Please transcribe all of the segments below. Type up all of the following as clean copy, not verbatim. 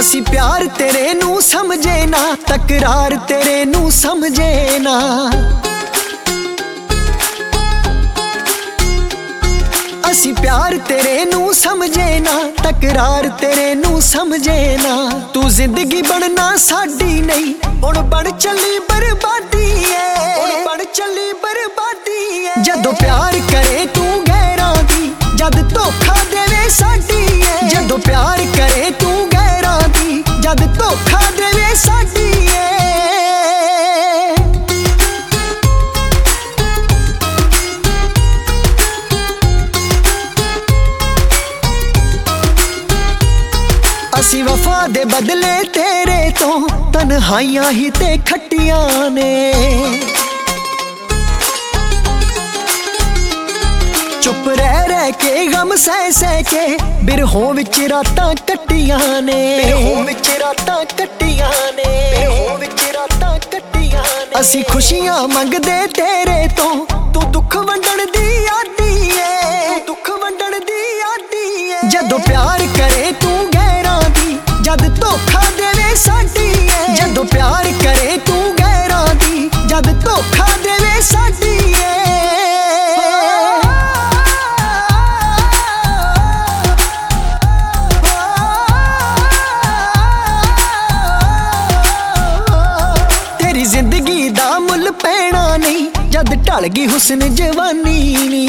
ਅਸੀਂ प्यार तेरे नू समझे ना, तकरार तेरे नू समझे ना। ਅਸੀਂ प्यार तेरे नू समझे ना, तकरार तेरे नू समझे ना। तू जिंदगी बनना साडी नहीं, हुण बन चली बर्बादी है, हुण बन चली बर्बादी है। जदों प्यार करे तू गैरां दी, जद धोखा देवे साडी है। जदों प्यार करे तू गैरां दी, जद धोखा देवे साडी है। ਅਸੀਂ वफा दे बदले तेरे तो तन्हाइयां ही ते खट्टियां ने। चुप रह के गम सह के बिरहों विच रातां कट्टियां ने, बिरहों विच रातां कट्टियां ने, बिरहों विच रातां कट्टियां ने। ਅਸੀਂ खुशियां मंगदे तेरे तो, तू दुख वंडण दी आदी है, तू दुख वंडण दी आदी है। जदों प्यार करे तू जद धोखा देवे साडी है। जदों प्यार करे तू गैरां दी, जद धोखा देवे साडी है। तेरी जिंदगी दा मुल पैना नहीं, जद ढल गई हुस्न जवानी नी।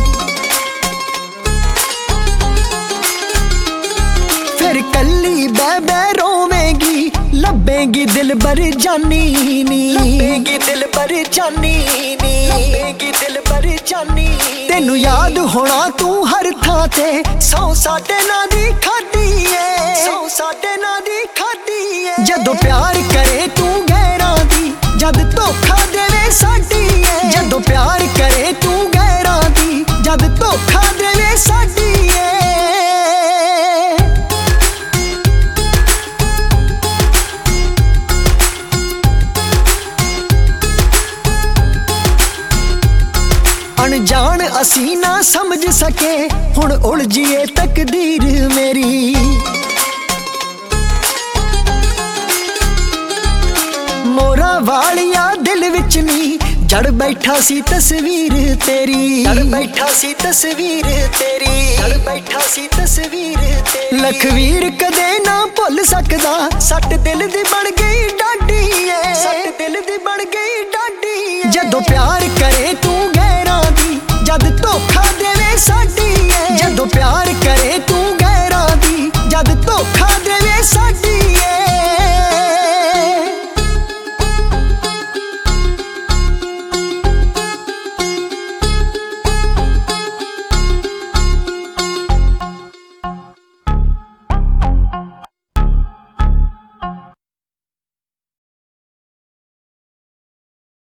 फिर कल्ली बह रोवेगी, लभेगी दिल बर जानी नी, लभेगी दिल बर जानी नी, लभेगी दिल बर जानी। तेनू याद होना तू हर थां ते, सौ साडे नां दी खादी है, सौ साडे नां दी खादी है। जदों प्यार करे तू गैरां दी, जद धोखा देवे साडी है। जदों प्यार करे तू गैरां दी, जद धोखा देवे साडी है। अनजान असी ना समझ सके, हुण उलझिए तकदीर मेरी। मोरा वालिया दिल विच नी, जड़ बैठा सी तस्वीर तेरी, जड़ बैठा सी तस्वीर तेरी, जड़ बैठा सी तस्वीर तेरी। लखवीर कदे ना भुल सकदा, सट दिल दी बन गई डाडी है, सट दिल दी बन गई डाडी है। जदों प्यार करे तू गैरां दी, जद धोखा देवे साडी है। जदों प्यार करे तू गैरां दी, जद धोखा